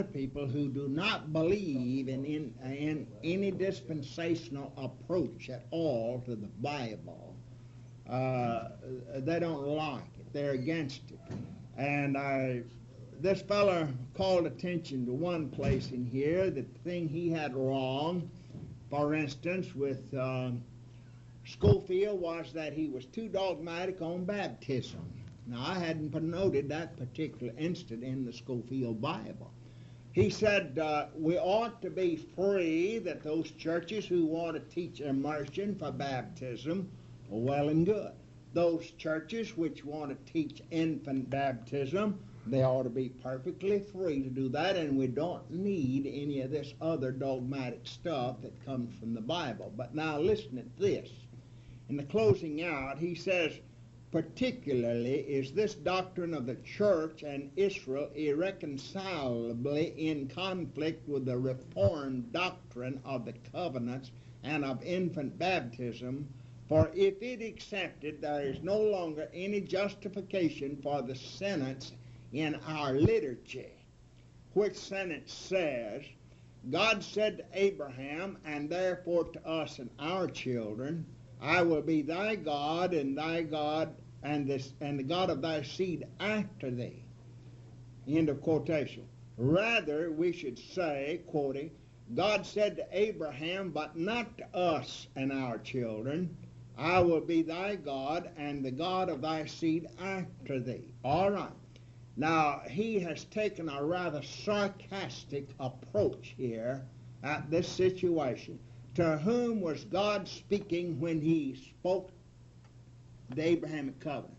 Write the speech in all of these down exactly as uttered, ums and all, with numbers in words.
people who do not believe in, in, in any dispensational approach at all to the Bible. Uh, they don't like it. They're against it. And I, this fellow called attention to one place in here, that the thing he had wrong, for instance, with uh, Scofield, was that he was too dogmatic on baptism. Now, I hadn't noted that particular instant in the Scofield Bible. He said uh, we ought to be free, that those churches who want to teach immersion for baptism are well and good. Those churches which want to teach infant baptism, they ought to be perfectly free to do that, and we don't need any of this other dogmatic stuff that comes from the Bible. But now listen at this. In the closing out, he says, particularly is this doctrine of the church and Israel irreconcilably in conflict with the Reformed doctrine of the covenants and of infant baptism, for if it accepted, there is no longer any justification for the sentence in our liturgy, which sentence says, God said to Abraham, and therefore to us and our children, I will be thy God, and thy God, and this, and the God of thy seed after thee. End of quotation. Rather, we should say, quoting, God said to Abraham, but not to us and our children, I will be thy God, and the God of thy seed after thee. All right. Now, he has taken a rather sarcastic approach here at this situation. To whom was God speaking when he spoke the Abrahamic covenant?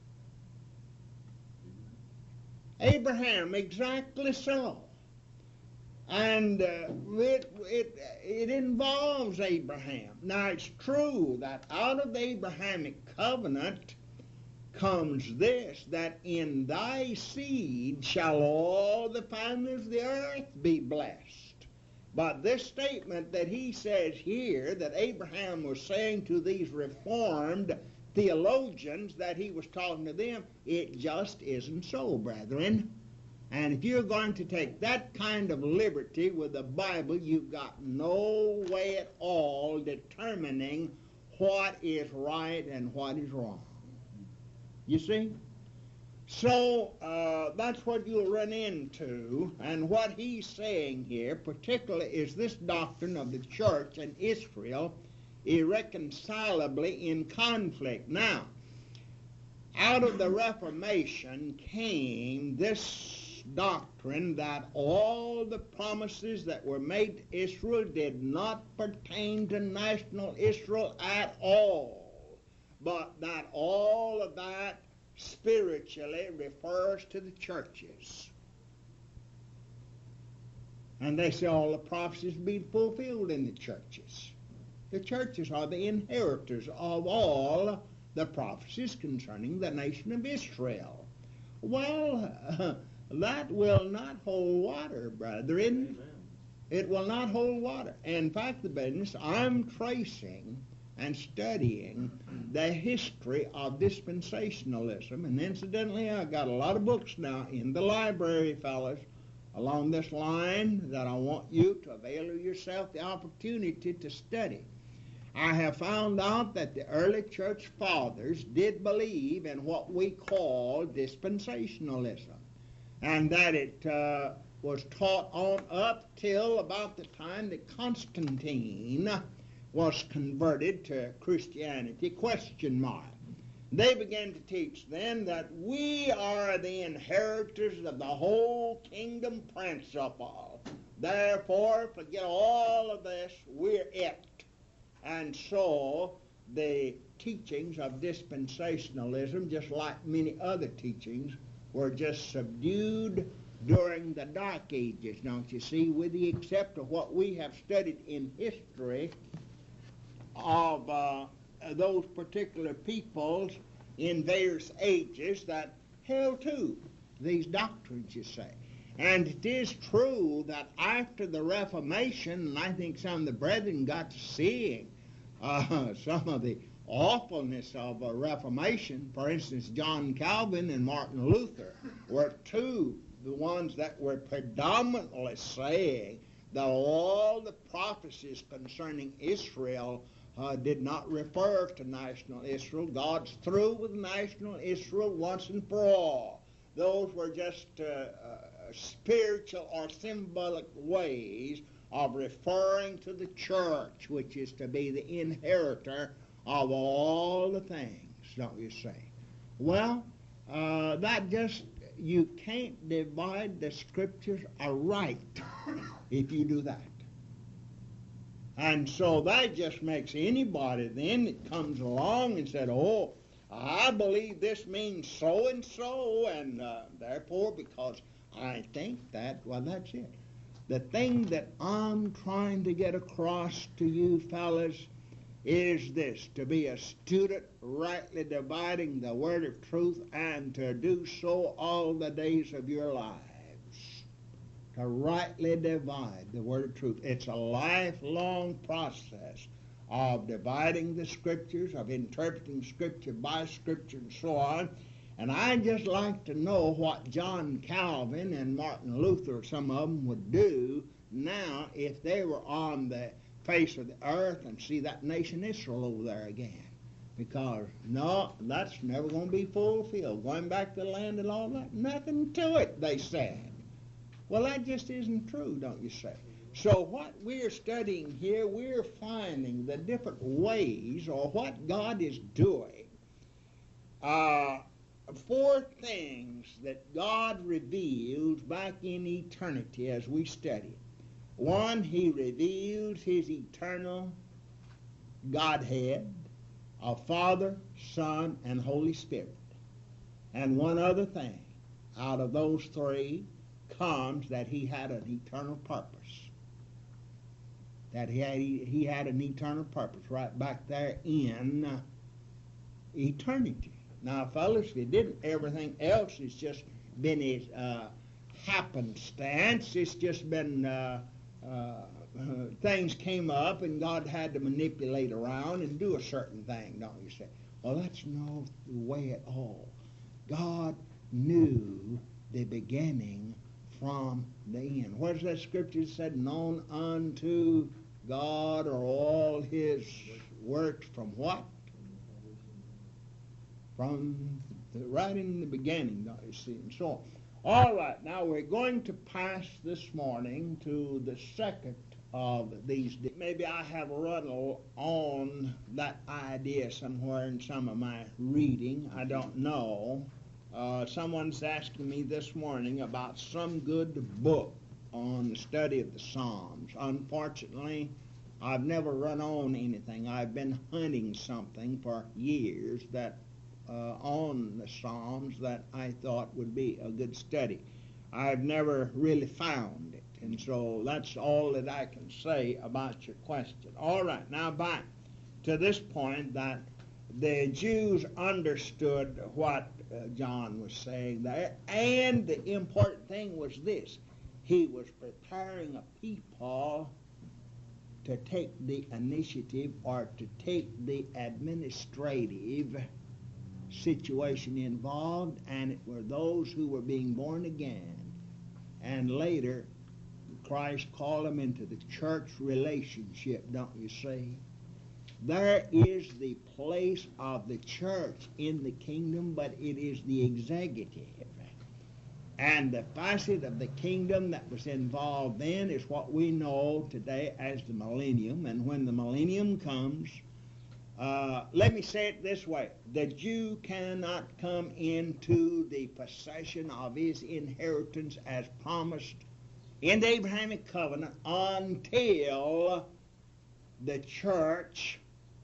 Abraham, exactly so. And uh, it, it, it involves Abraham. Now, it's true that out of the Abrahamic covenant comes this, that in thy seed shall all the families of the earth be blessed. But this statement that he says here, that Abraham was saying to these Reformed theologians that he was talking to them, it just isn't so, brethren. And if you're going to take that kind of liberty with the Bible, you've got no way at all determining what is right and what is wrong. You see? So uh, that's what you'll run into, and what he's saying here particularly is this doctrine of the church and Israel irreconcilably in conflict. Now, out of the Reformation came this doctrine that all the promises that were made to Israel did not pertain to national Israel at all, but that all of that spiritually refers to the churches. And they say all the prophecies be fulfilled in the churches. The churches are the inheritors of all the prophecies concerning the nation of Israel. Well, uh, that will not hold water, brethren. Amen. It will not hold water. In fact, the business, I'm tracing and studying the history of dispensationalism. And incidentally, I've got a lot of books now in the library, fellas, along this line that I want you to avail yourself the opportunity to study. I have found out that the early church fathers did believe in what we call dispensationalism, and that it uh, was taught on up till about the time that Constantine was converted to Christianity, question mark. They began to teach then that we are the inheritors of the whole kingdom principle. Therefore, forget all of this, we're it. And so the teachings of dispensationalism, just like many other teachings, were just subdued during the Dark Ages, don't you see, with the exception of what we have studied in history of uh, those particular peoples in various ages that held to these doctrines, you say. And it is true that after the Reformation, and I think some of the brethren got to seeing uh, some of the awfulness of a Reformation. For instance, John Calvin and Martin Luther were two the ones that were predominantly saying that all the prophecies concerning Israel uh, did not refer to national Israel. God's through with national Israel once and for all. Those were just uh, uh, spiritual or symbolic ways of referring to the church, which is to be the inheritor of all the things, don't you say? Well, uh, that just, you can't divide the scriptures aright if you do that. And so that just makes anybody then that comes along and said, oh, I believe this means so and so, and uh, therefore because I think that, well, that's it. The thing that I'm trying to get across to you fellas is this: to be a student, rightly dividing the word of truth, and to do so all the days of your lives. To rightly divide the word of truth. It's a lifelong process of dividing the scriptures, of interpreting scripture by scripture, and so on. And I'd just like to know what John Calvin and Martin Luther, some of them, would do now if they were on the face of the earth and see that nation Israel over there again. Because, no, that's never going to be fulfilled. Going back to the land and all that, nothing to it, they said. Well, that just isn't true, don't you say? So what we're studying here, we're finding the different ways or what God is doing. Uh, four things that God reveals back in eternity as we study it. One, he reveals his eternal Godhead of Father, Son, and Holy Spirit. And one other thing, out of those three comes that he had an eternal purpose. That he had, he, he had an eternal purpose right back there in uh, eternity. Now, fellas, if it didn't, everything else has just been a uh, happenstance. It's just been uh, uh, uh, things came up and God had to manipulate around and do a certain thing, don't you say? Well, that's no way at all. God knew the beginning from the end. What does that scripture said? Known unto God are all his works from what? From the, right in the beginning, don't you see? And so on. All right, now we're going to pass this morning to the second of these. Maybe I have run on that idea somewhere in some of my reading. I don't know. Uh, someone's asking me this morning about some good book on the study of the Psalms. Unfortunately, I've never run on anything. I've been hunting something for years that uh, on the Psalms that I thought would be a good study. I've never really found it, and so that's all that I can say about your question. All right, now back to this point that the Jews understood what uh, John was saying there, and the important thing was this: he was preparing a people to take the initiative or to take the administrative situation involved, and it were those who were being born again, and later Christ called them into the church relationship, don't you see? There is the place of the church in the kingdom, but it is the executive. And the facet of the kingdom that was involved then is what we know today as the millennium. And when the millennium comes, uh, let me say it this way: the Jew cannot come into the possession of his inheritance as promised in the Abrahamic covenant until the church,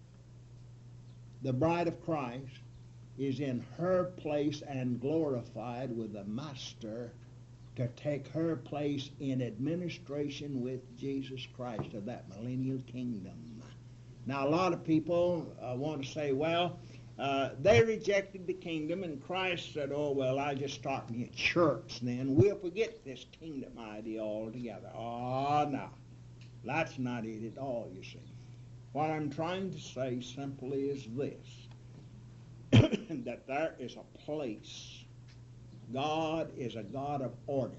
the bride of Christ, is in her place and glorified with the Master to take her place in administration with Jesus Christ of that millennial kingdom. Now, a lot of people uh, want to say, well, uh, they rejected the kingdom, and Christ said, oh, well, I just start me a church then. We'll forget this kingdom idea altogether. Oh, no. That's not it at all, you see. What I'm trying to say simply is this: that there is a place God is a God of order.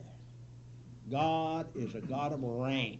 God is a God of rank.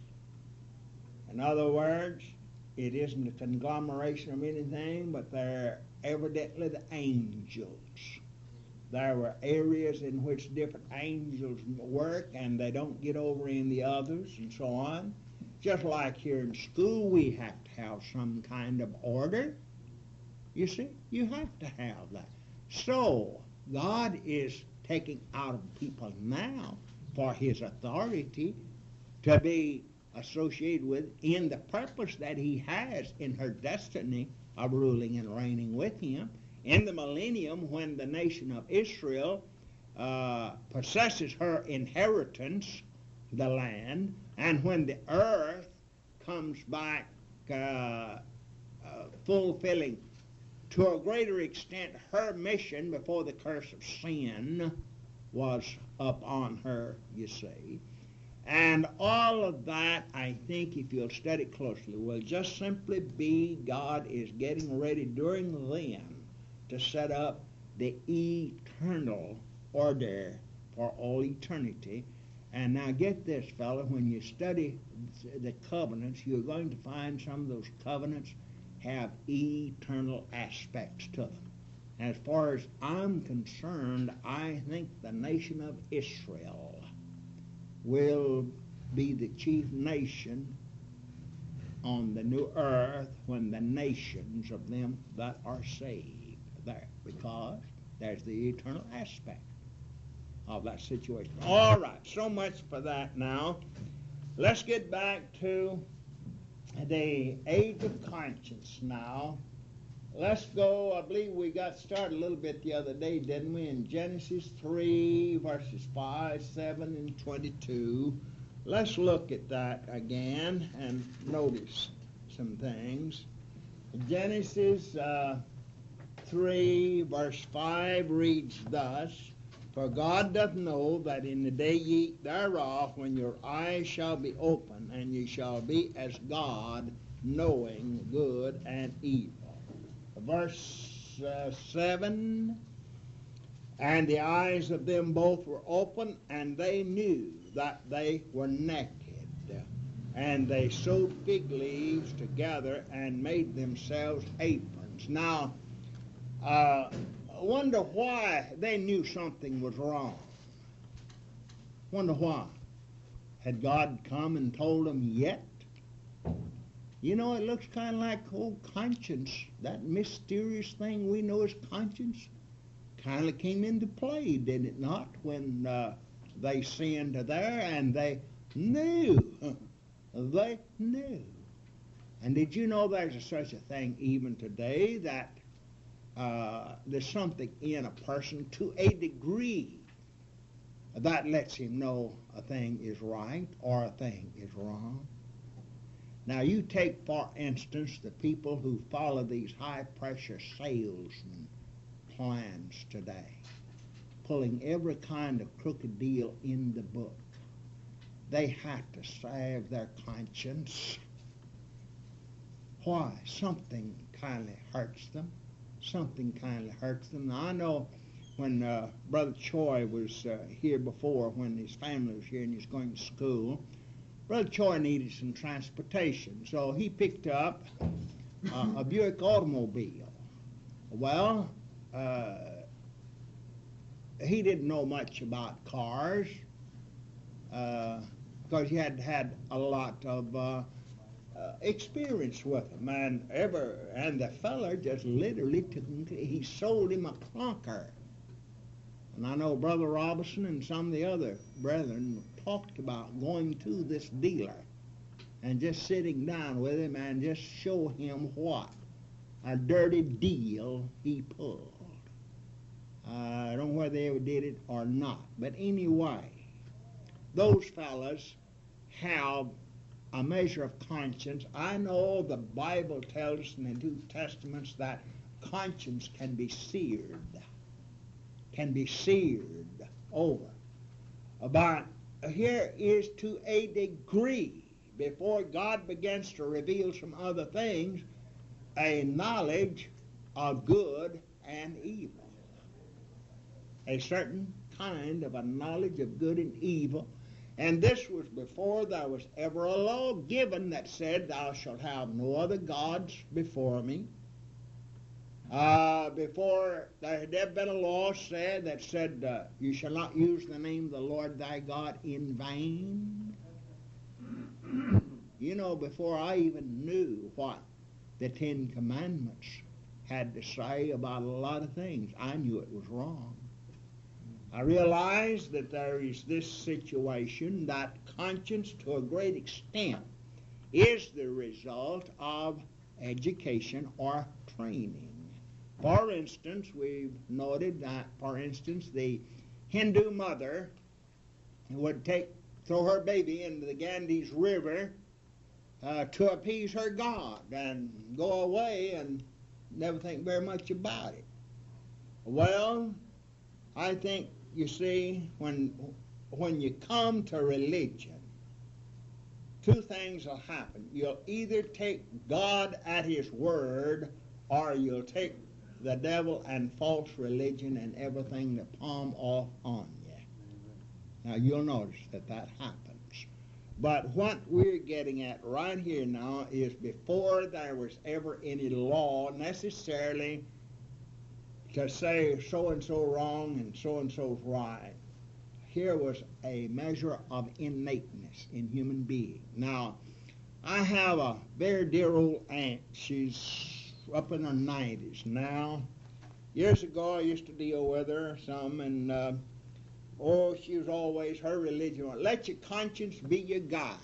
In other words, it isn't a conglomeration of anything, but they're evidently the angels. There were areas in which different angels work, and they don't get over in the others, and so on. Just like here in school, we have to have some kind of order. You see, you have to have that. So, God is taking out of people now for His authority to be associated with in the purpose that He has in her destiny of ruling and reigning with Him. In the millennium, when the nation of Israel uh, possesses her inheritance, the land, and when the earth comes back uh, uh, fulfilling to a greater extent her mission before the curse of sin was upon her, you see. And all of that, I think, if you'll study closely, will just simply be God is getting ready during then to set up the eternal order for all eternity. And now get this, fellow, when you study the covenants, you're going to find some of those covenants have eternal aspects to them. As far as I'm concerned, I think the nation of Israel will be the chief nation on the new earth when the nations of them that are saved there, because there's the eternal aspect of that situation. All right, so much for that now. Let's get back to the age of conscience now. Let's go, I believe we got started a little bit the other day, didn't we, in Genesis three, verses five, seven, and twenty-two. Let's look at that again and notice some things. Genesis uh, three, verse five reads thus, For God doth know that in the day ye eat thereof, when your eyes shall be open, and ye shall be as God, knowing good and evil. Verse uh, seven, And the eyes of them both were open, and they knew that they were naked. And they sewed fig leaves together and made themselves aprons. Now, uh, I wonder why they knew something was wrong. Wonder why. Had God come and told them yet? You know, it looks kind of like old conscience, that mysterious thing we know as conscience, kind of came into play, did it not, when uh, they sinned there, and they knew. They knew. And did you know there's a, such a thing even today, that uh, there's something in a person to a degree that lets him know a thing is right or a thing is wrong? Now, you take, for instance, the people who follow these high-pressure salesman plans today, pulling every kind of crooked deal in the book. They have to salve their conscience. Why? Something kind of hurts them. Something kind of hurts them. Now, I know when uh, Brother Choi was uh, here before, when his family was here and he was going to school, Brother Choi needed some transportation, so he picked up uh, a Buick automobile. Well, uh, he didn't know much about cars uh, because he had had a lot of uh, uh, experience with them, and ever and the feller just literally took him. To, he sold him a clunker. And I know Brother Robinson and some of the other brethren talked about going to this dealer and just sitting down with him and just show him what a dirty deal he pulled. Uh, I don't know whether they ever did it or not. But anyway, those fellas have a measure of conscience. I know the Bible tells us in the New Testaments that conscience can be seared, can be seared over. But here is to a degree, before God begins to reveal some other things, a knowledge of good and evil. A certain kind of a knowledge of good and evil. And this was before there was ever a law given that said, thou shalt have no other gods before me. Uh, before there had ever been a law said that said, uh, you shall not use the name of the Lord thy God in vain. You know, before I even knew what the Ten Commandments had to say about a lot of things, I knew it was wrong. I realized that there is this situation that conscience, to a great extent, is the result of education or training. For instance, we've noted that, for instance, the Hindu mother would take, throw her baby into the Ganges River uh, to appease her God and go away and never think very much about it. Well, I think, you see, when when you come to religion, two things will happen. You'll either take God at His word, or you'll take the devil and false religion and everything to palm off on you. Now, you'll notice that that happens. But what we're getting at right here now is before there was ever any law necessarily to say so-and-so wrong and so-and-so's right, here was a measure of innateness in human being. Now, I have a very dear old aunt. She's up in her nineties now. Years ago, I used to deal with her some, and uh, oh, she was always, her religion was, let your conscience be your guide.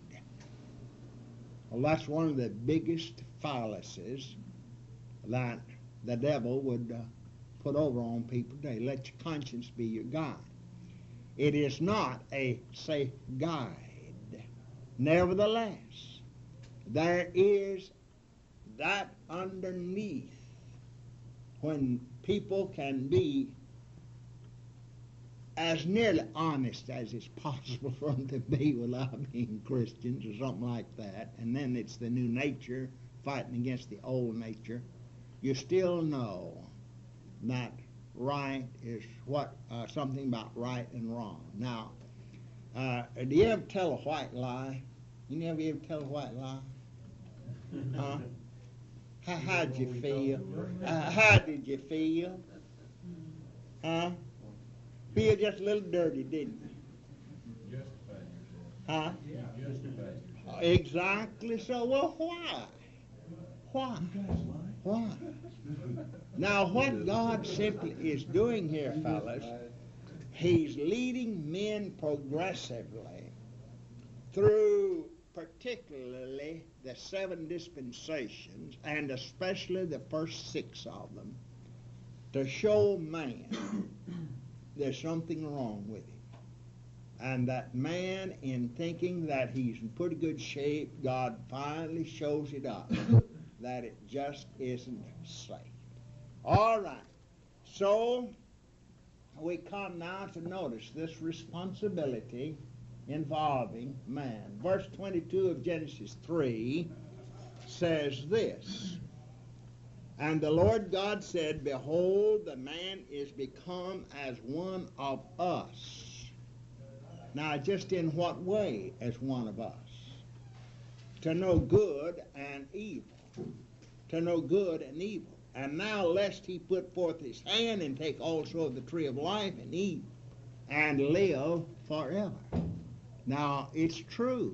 Well, that's one of the biggest fallacies that the devil would uh, put over on people today. Let your conscience be your guide. It is not a safe guide. Nevertheless, there is that underneath when people can be as nearly honest as it's possible for them to be without being Christians or something like that, and then it's the new nature fighting against the old nature, you still know that right is what, uh, something about right and wrong. Now, uh, do you ever tell a white lie? You never ever tell a white lie? Huh? How, how'd you feel? Uh, how did you feel? Huh? Feel just a little dirty, didn't you? Justify yourself. Huh? Yeah. Justify yourself. Exactly so. Well, why? Why? Why? Now, what God simply is doing here, fellas, He's leading men progressively through particularly the seven dispensations, and especially the first six of them, to show man there's something wrong with him. And that man, in thinking that he's in pretty good shape, God finally shows it up, that it just isn't safe. All right. So, we come now to notice this responsibility involving man. Verse twenty-two of Genesis three says this, and the Lord God said, behold, the man is become as one of us. Now, just in what way as one of us? To know good and evil. To know good and evil. And now lest he put forth his hand and take also of the tree of life and eat and live forever. Now, it's true.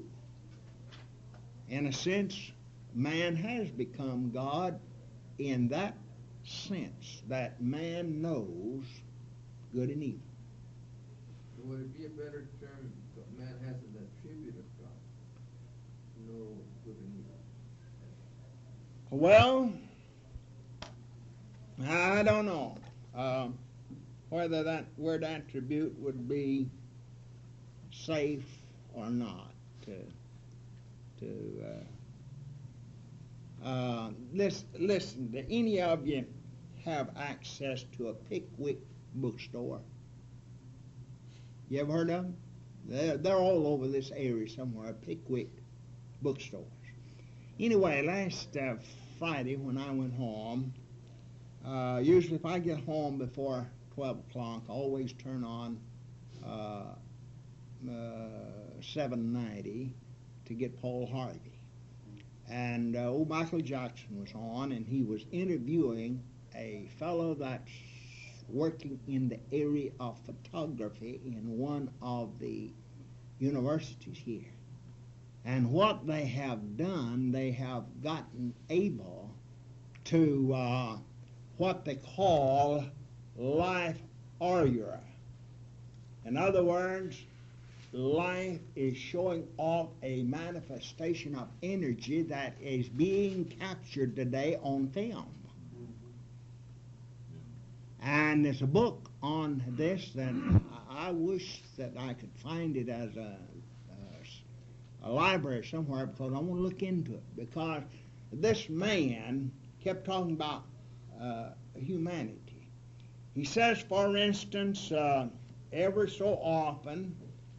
In a sense, man has become God in that sense, that man knows good and evil. Would it be a better term, man has an attribute of God, no good and evil? Well, I don't know uh, whether that word attribute would be safe or not to to uh, uh, listen, listen. Do any of you have access to a Pickwick bookstore? You ever heard of them? They're, they're all over this area somewhere, Pickwick bookstores. Anyway, last uh, Friday when I went home, uh, usually if I get home before twelve o'clock, always turn on uh, uh, seven ninety to get Paul Harvey. And uh, old Michael Jackson was on, and he was interviewing a fellow that's working in the area of photography in one of the universities here. And what they have done, they have gotten able to uh, what they call life aura. In other words, life is showing off a manifestation of energy that is being captured today on film. And there's a book on this that I wish that I could find it as a, a, a library somewhere, because I want to look into it. Because this man kept talking about uh, humanity. He says, for instance, uh, every so often,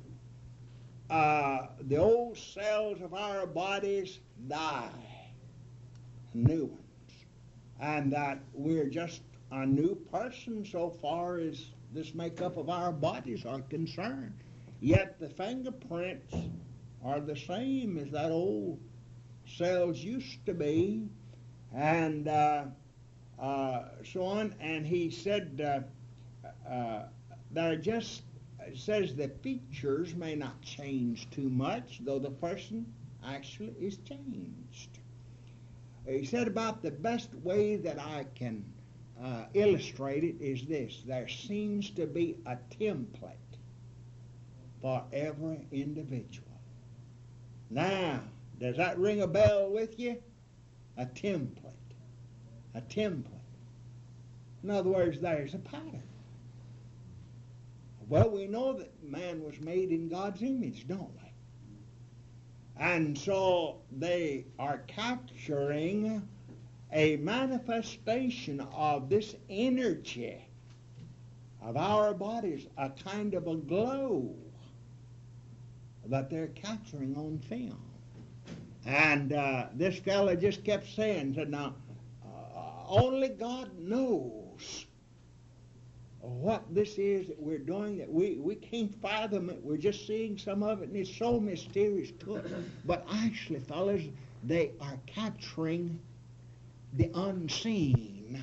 uh, the old cells of our bodies die, new ones, and that we're just a new person so far as this makeup of our bodies are concerned. Yet the fingerprints are the same as that old cells used to be, and uh, uh, so on. And he said uh, uh, they're just, it says the features may not change too much, though the person actually is changed. He said about the best way that I can Uh, illustrated is this: there seems to be a template for every individual. Now, does that ring a bell with you? A template. A template. In other words, there's a pattern. Well, we know that man was made in God's image, don't we? And so they are capturing a manifestation of this energy of our bodies, a kind of a glow that they're capturing on film. And uh, this fella just kept saying, said, now, uh, only God knows what this is that we're doing, that we, we can't fathom it. We're just seeing some of it, and it's so mysterious to us. But actually, fellas, they are capturing the unseen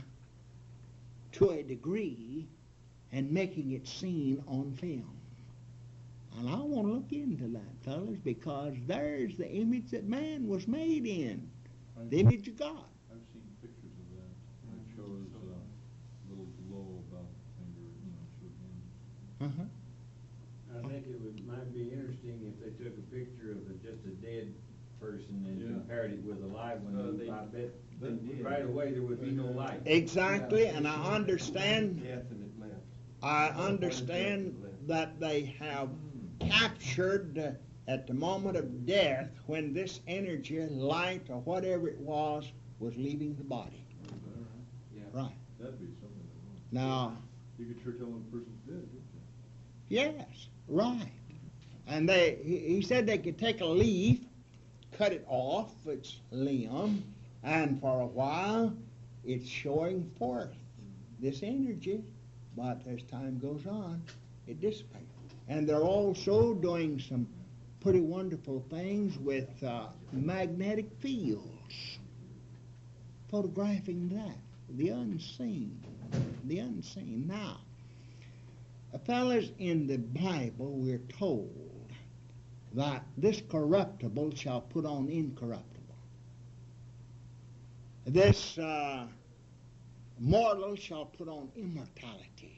to a degree and making it seen on film. And I want to look into that, fellas, because there's the image that man was made in, the image of God. I've seen pictures of that. It shows a little glow about the finger, you know, showed him. Uh-huh. I think it would, might be interesting if they took a picture of a, just a dead person and Yeah. compared it with a live one. Uh, they- I bet they did. right away there would be no light. Exactly, and I understand, Death and it left. I understand that they have captured uh, at the moment of death when this energy, light, or whatever it was, was leaving the body. Yeah. Right. That'd be something. Now, You could sure tell when a person's dead, couldn't you? yes, right. And they, he, he said they could take a leaf, cut it off its limb, and for a while it's showing forth this energy, but as time goes on, it dissipates. And they're also doing some pretty wonderful things with uh, magnetic fields, photographing that, the unseen, the unseen. Now, uh, fellas, in the Bible we're told that this corruptible shall put on incorruptible. This uh, mortal shall put on immortality.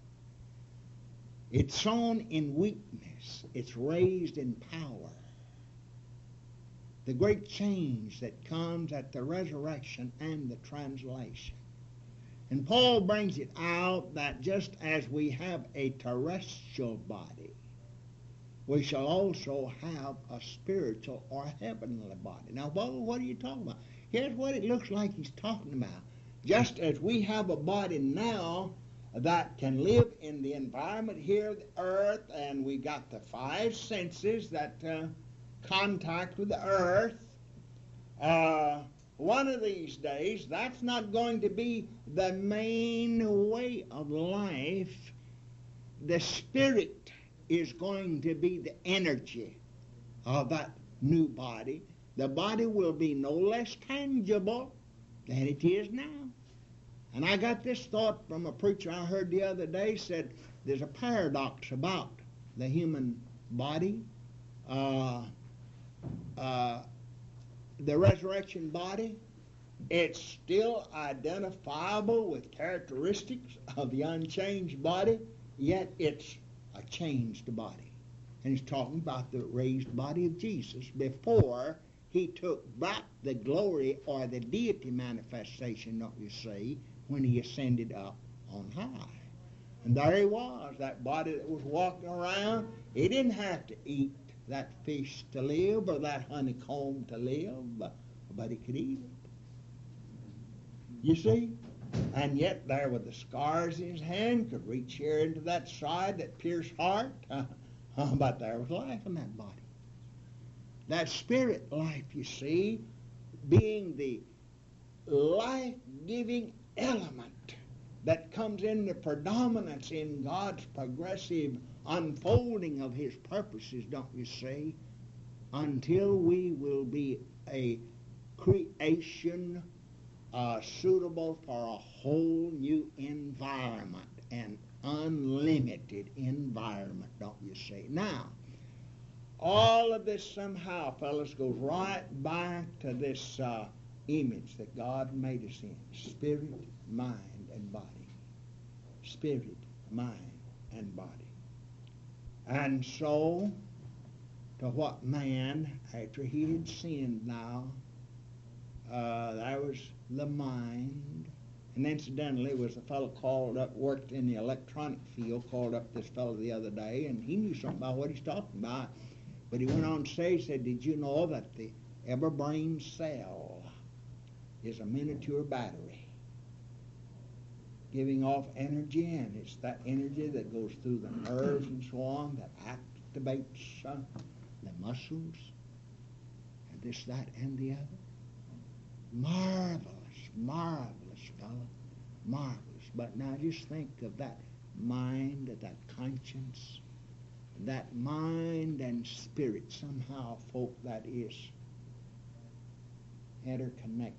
It's sown in weakness. It's raised in power. The great change that comes at the resurrection and the translation. And Paul brings it out that just as we have a terrestrial body, we shall also have a spiritual or heavenly body. Now, Paul, what are you talking about? Here's what it looks like he's talking about. Just as we have a body now that can live in the environment here, the earth, and we got the five senses that uh, contact with the earth, uh, one of these days, that's not going to be the main way of life. The spirit is going to be the energy of that new body. The body will be no less tangible than it is now. And I got this thought from a preacher I heard the other day, said there's a paradox about the human body. Uh, uh, the resurrection body, it's still identifiable with characteristics of the unchanged body, yet it's a changed body. And he's talking about the raised body of Jesus before he took back the glory or the deity manifestation, don't you see, when he ascended up on high. And there he was, that body that was walking around. He didn't have to eat that fish to live or that honeycomb to live, but, but he could eat it. You see? And yet there with the scars in his hand, could reach here into that side, that pierced heart. Uh, uh, but there was life in that body. That spirit life, you see, being the life-giving element that comes into predominance in God's progressive unfolding of his purposes, don't you see, until we will be a creation uh, suitable for a whole new environment, an unlimited environment, don't you see. Now, all of this somehow, fellas, goes right back to this uh, image that God made us in. Spirit, mind, and body. Spirit, mind, and body. And so, to what man, after he had sinned now, uh, there was the mind. And incidentally, was a fellow called up, worked in the electronic field, called up this fellow the other day, and he knew something about what he's talking about. But he went on to say, he said, did you know that the every brain cell is a miniature battery giving off energy, and it's that energy that goes through the nerves and so on that activates uh, the muscles, and this, that, and the other. Marvelous, marvelous, fellow, marvelous. But now just think of that mind, that conscience, that mind and spirit, somehow, folk, that is interconnected.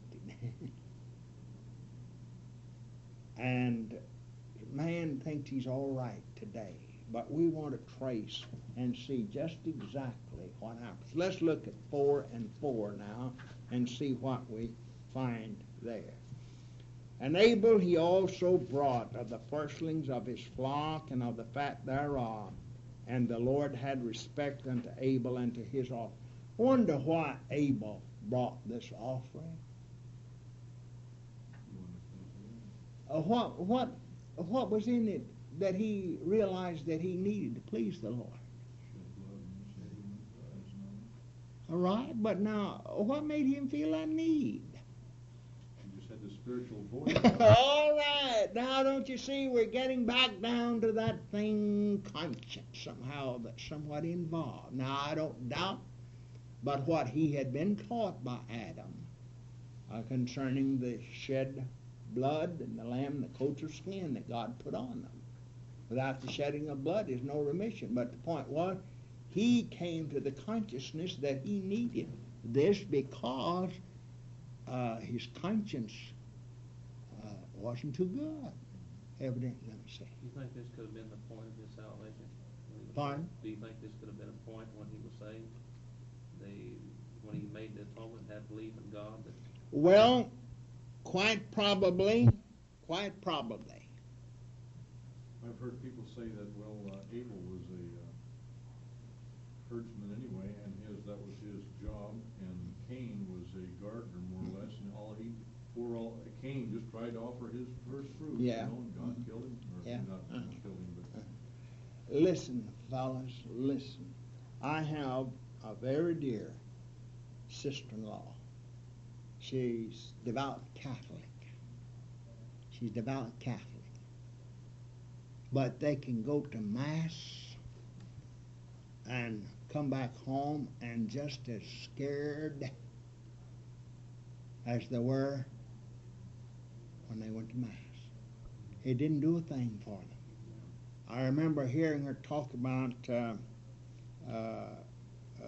And man thinks he's all right today, but we want to trace and see just exactly what happens. Let's look at four and four now and see what we find there. And Abel he also brought of the firstlings of his flock and of the fat thereof, and the Lord had respect unto Abel and to his offering. Wonder why Abel brought this offering. Uh, what what what was in it that he realized that he needed to please the Lord? All right, but now what made him feel that need? You just had the spiritual voice. All right, now don't you see we're getting back down to that thing, conscience, somehow that's somewhat involved. Now I don't doubt but what he had been taught by Adam uh, concerning the shed blood and the lamb, the coats of skin that God put on them. Without the shedding of blood is no remission. But the point was, he came to the consciousness that he needed this because uh, his conscience uh, wasn't too good, evidently, let me say. Do you think this could have been the point of his salvation? when he was Pardon? saved? Do you think this could have been a point when he was saved? The, when he made the atonement, had belief in God? That Well, quite probably, quite probably. I've heard people say that, well, uh, Abel was a uh, herdsman anyway, and his that was his job, and Cain was a gardener more or less, and all he, poor all, Cain just tried to offer his first fruit, Yeah. you know, and God killed him, or Yeah. not Uh-huh. killed him, but Listen, fellas, listen. I have a very dear sister-in-law. She's devout Catholic. She's devout Catholic. But they can go to Mass and come back home and just as scared as they were when they went to Mass. It didn't do a thing for them. I remember hearing her talk about uh, uh, uh,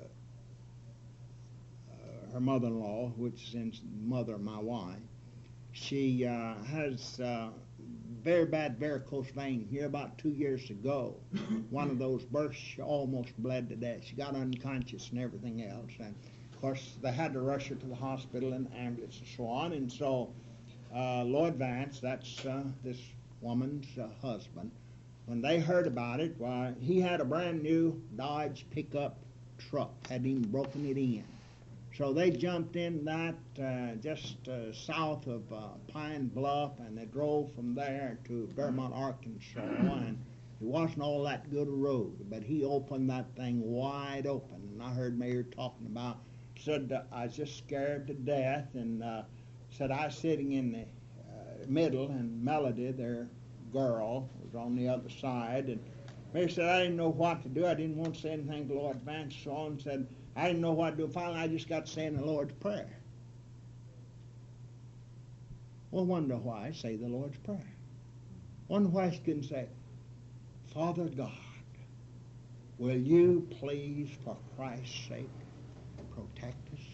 her mother-in-law, which is in mother of my wife. She uh, has uh, very bad varicose vein. Here about two years ago, one of those bursts, she almost bled to death. She got unconscious and everything else. And of course, they had to rush her to the hospital in ambulance and so on. And so, uh, Lloyd Vance, that's uh, this woman's uh, husband, when they heard about it, why, he had a brand new Dodge pickup truck, hadn't even broken it in. So they jumped in that uh, just uh, south of uh, Pine Bluff, and they drove from there to Vermont, Arkansas. And it wasn't all that good a road, but he opened that thing wide open. And I heard Mayor talking about, said uh, I was just scared to death, and uh, said I was sitting in the uh, middle, and Melody, their girl, was on the other side. And Mayor said I didn't know what to do. I didn't want to say anything to Lord Vance, so on, said I didn't know what to do. Finally, I just got to saying the Lord's Prayer. Well, wonder why I say the Lord's Prayer. Wonder why I couldn't say, Father God, will you please, for Christ's sake, protect us?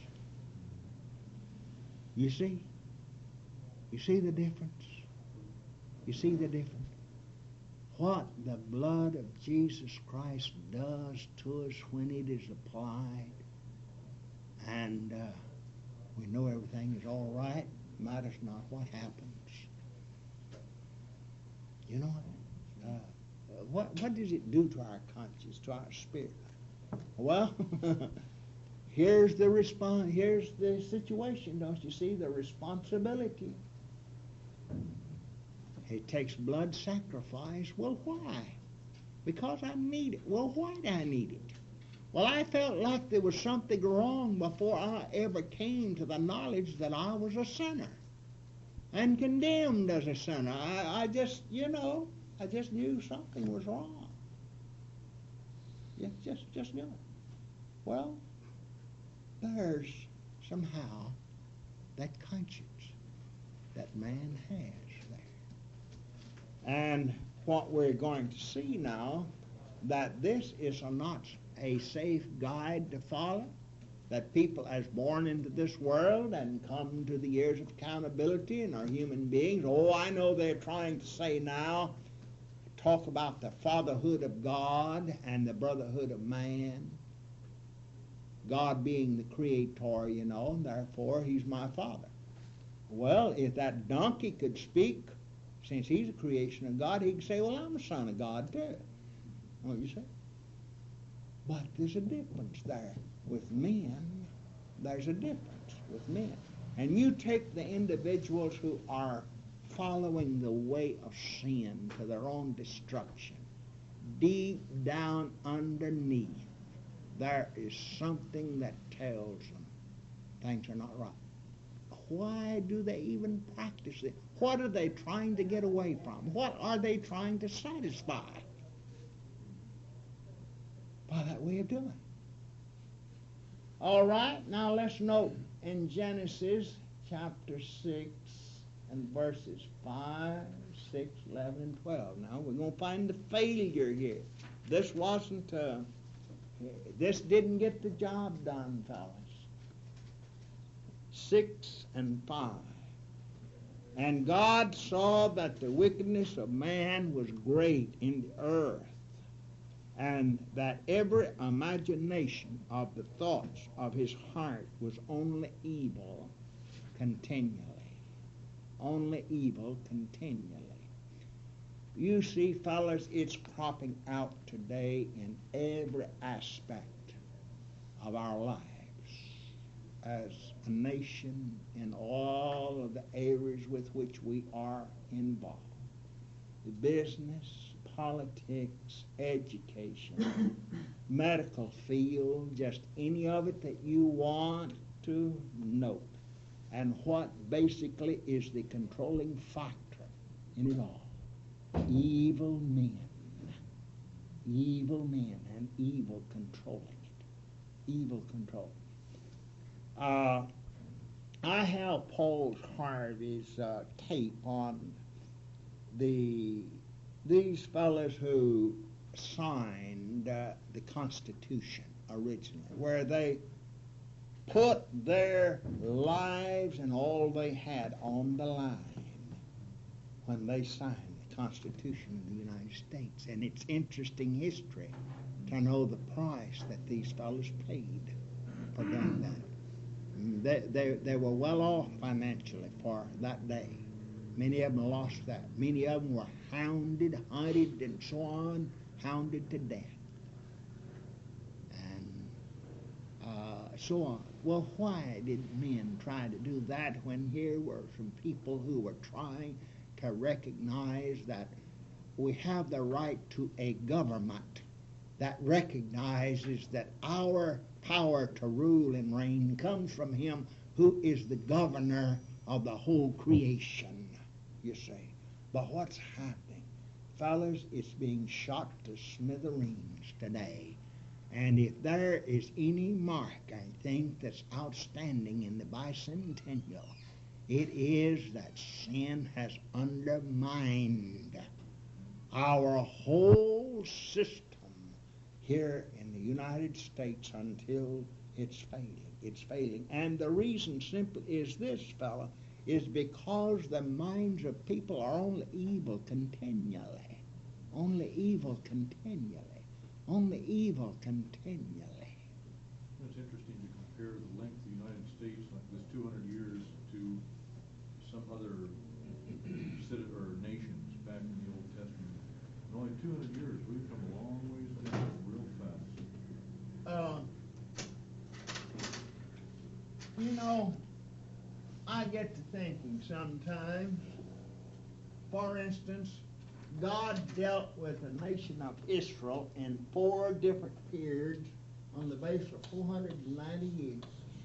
You see? You see the difference? You see the difference? What the blood of Jesus Christ does to us when it is applied, and uh, we know everything is all right, matters not what happens. You know, uh, what what does it do to our conscience, to our spirit? Well, here's the response. Here's the situation. Don't you see the responsibility? It takes blood sacrifice. Well, why? Because I need it. Well, why do I need it? Well, I felt like there was something wrong before I ever came to the knowledge that I was a sinner and condemned as a sinner. I, I just, you know, I just knew something was wrong. Just, just, just knew it. Well, there's somehow that conscience that man has there. And what we're going to see now, that this is a not a safe guide to follow, that people as born into this world and come to the years of accountability and are human beings, oh, I know they're trying to say now, talk about the fatherhood of God and the brotherhood of man, God being the creator, you know, and therefore he's my father. Well, if that donkey could speak, since he's a creation of God, he could say, well, I'm a son of God too. What you say? But there's a difference there. With men, there's a difference with men. And you take the individuals who are following the way of sin to their own destruction, deep down underneath, there is something that tells them things are not right. Why do they even practice it? What are they trying to get away from? What are they trying to satisfy by that way of doing? All right, now let's note in Genesis chapter six and verses five, six, eleven, and twelve. Now we're going to find the failure here. This wasn't, uh, this didn't get the job done, fellas. Six and five. And God saw that the wickedness of man was great in the earth, and that every imagination of the thoughts of his heart was only evil continually. Only evil continually. You see, fellas, it's cropping out today in every aspect of our lives as a nation in all of the areas with which we are involved. The business, politics, education, medical field, just any of it that you want to note. And what basically is the controlling factor in it all? Evil men. Evil men and evil controlling it. Evil control. Uh, I have Paul Harvey's uh, tape on the these fellows who signed uh, the Constitution originally, where they put their lives and all they had on the line when they signed the Constitution of the United States. And it's interesting history to know the price that these fellows paid for doing that. They, they, they were well off financially for that day. Many of them lost that. Many of them were hounded, hunted, and so on, hounded to death. And uh, so on. Well, why did men try to do that when here were some people who were trying to recognize that we have the right to a government that recognizes that our power to rule and reign comes from Him who is the governor of the whole creation, you see. But what's happening? Fellas, it's being shot to smithereens today. And if there is any mark, I think, that's outstanding in the bicentennial, it is that sin has undermined our whole system here in the United States until it's failing. It's failing. And the reason simply is this, fella, is because the minds of people are only evil continually. Only evil continually. Only evil continually. It's interesting to compare the length of the United States, like this two hundred years, to some other city or nations back in the Old Testament. In only two hundred years, we've come a long ways down real fast. Uh, you know, I get to thinking sometimes, for instance, God dealt with the nation of Israel in four different periods on the base of four hundred ninety years.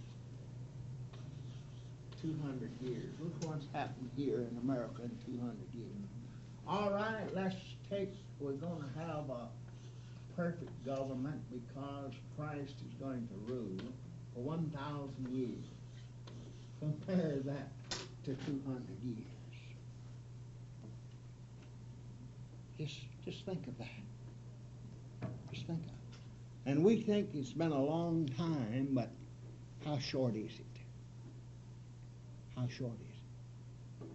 two hundred years. Look what's happened here in America in two hundred years. All right, let's take, we're going to have a perfect government because Christ is going to rule for one thousand years. Compare that to two hundred years. Just, just think of that. Just think of it. And we think it's been a long time, but how short is it? How short is it?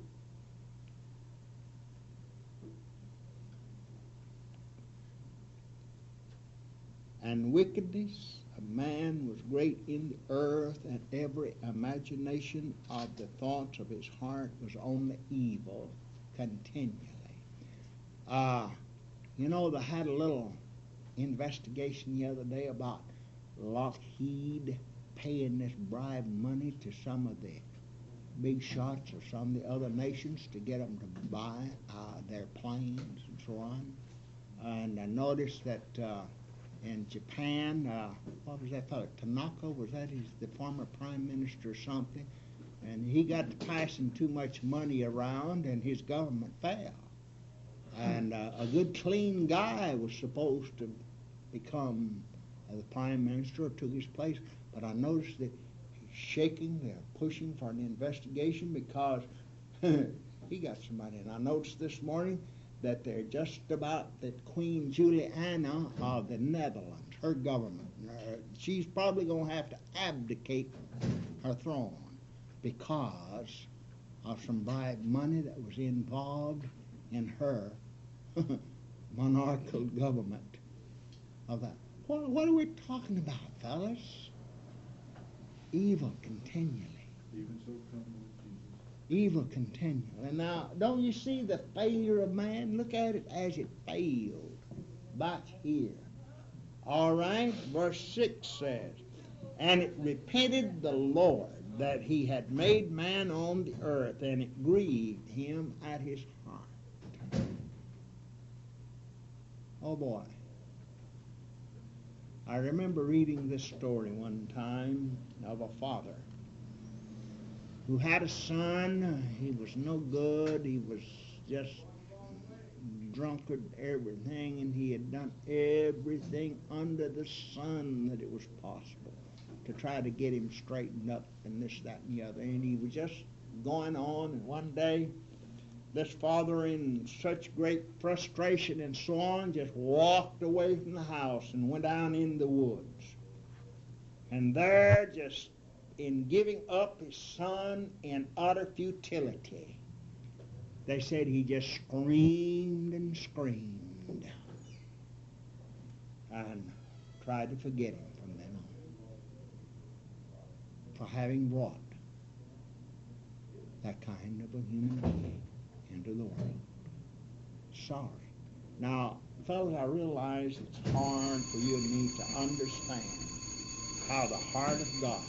And wickedness of man was great in the earth, and every imagination of the thoughts of his heart was only evil continually. Uh, you know, they had a little investigation the other day about Lockheed paying this bribe money to some of the big shots of some of the other nations to get them to buy uh, their planes and so on. And I noticed that uh, in Japan, uh, what was that fellow, Tanaka, was that his, the former prime minister or something? And he got to passing too much money around and his government fell. And uh, a good, clean guy was supposed to become uh, the prime minister or took his place. But I noticed that he's shaking, they're pushing for an investigation because he got somebody. And I noticed this morning that they're just about that Queen Juliana of the Netherlands, her government, uh, she's probably going to have to abdicate her throne because of some bribe money that was involved in her monarchical government of that. What, what are we talking about, fellas? Evil continually. Even so come Lord Jesus. Evil continually. And now, don't you see the failure of man? Look at it as it failed back here. All right, verse six says, and it repented the Lord that he had made man on the earth, and it grieved him at his heart. Oh boy. I remember reading this story one time of a father who had a son. He was no good. He was just drunkard, everything, and he had done everything under the sun that it was possible. to try to get him straightened up and this, that, and the other. And he was just going on, and one day, this father, in such great frustration and so on, just walked away from the house and went down in the woods. And there, just in giving up his son in utter futility, they said he just screamed and screamed and tried to forget him from then on for having brought that kind of a human being into the world. Sorry. Now, fellas, I realize it's hard for you and me to understand how the heart of God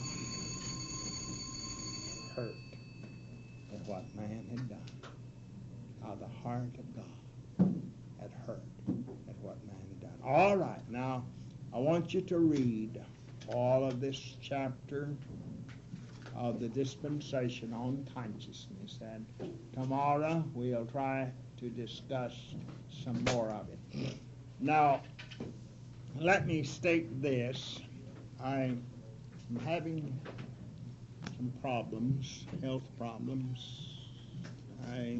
hurt at what man had done. How the heart of God had hurt at what man had done. All right, now, I want you to read all of this chapter of the dispensation on consciousness, and tomorrow we'll try to discuss some more of it. Now, let me state this. I'm having some problems, health problems. I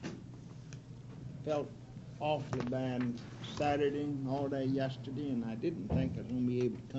felt awfully bad Saturday, all day yesterday, and I didn't think I was going to be able to come